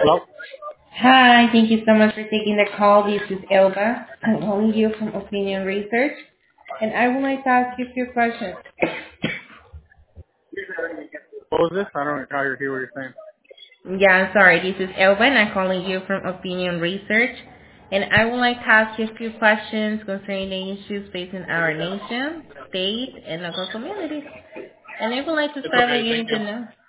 Hello? Hi, thank you so much for taking the call. This is Elba. I'm calling you from Opinion Research, and I would like to ask you a few questions. What was this? I don't hear what you're saying. Yeah, I'm sorry. This is Elba, and I'm calling you from Opinion Research, and I would like to ask you a few questions concerning the issues facing our nation, state, and local communities. And I would like to It's start by okay, thank getting you. to know.